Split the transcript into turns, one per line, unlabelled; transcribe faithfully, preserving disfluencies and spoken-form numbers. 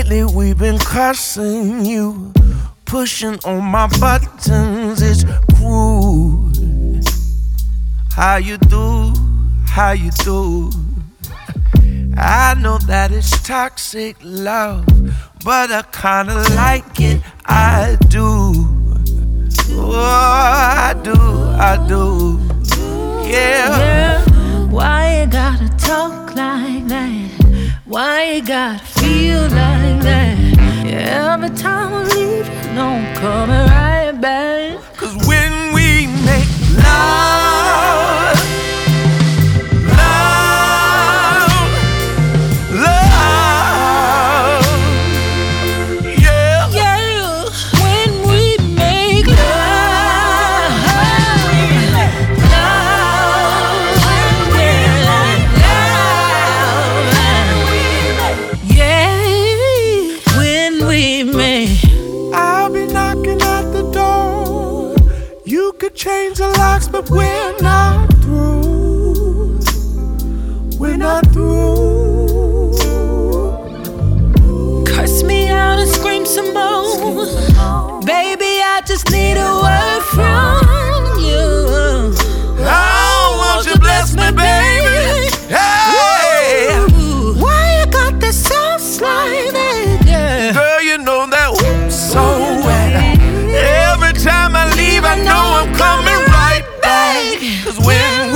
Lately we've been cussing you, pushing on my buttons, it's cruel. How you do, how you do. I know that it's toxic love, but I kinda like it, I do. Oh, I do, I do, yeah.
Yeah, why you gotta talk like that? Why you gotta feel like that? Yeah, every time I leave, you know I'm coming right back.
Cause when we make love, love, love, yeah,
yeah. When we make love, love, yeah, when we make.
I'll be knocking at the door. You could change the locks, but we're not through. We're not through.
Curse me out and scream some more. Baby, I just need a word from you.
I want you to bless me, baby. Hey.
Why you got that soft slide? Yeah.
Girl, you know that oops so well. Every time I leave, I know I'm coming right back. Cause when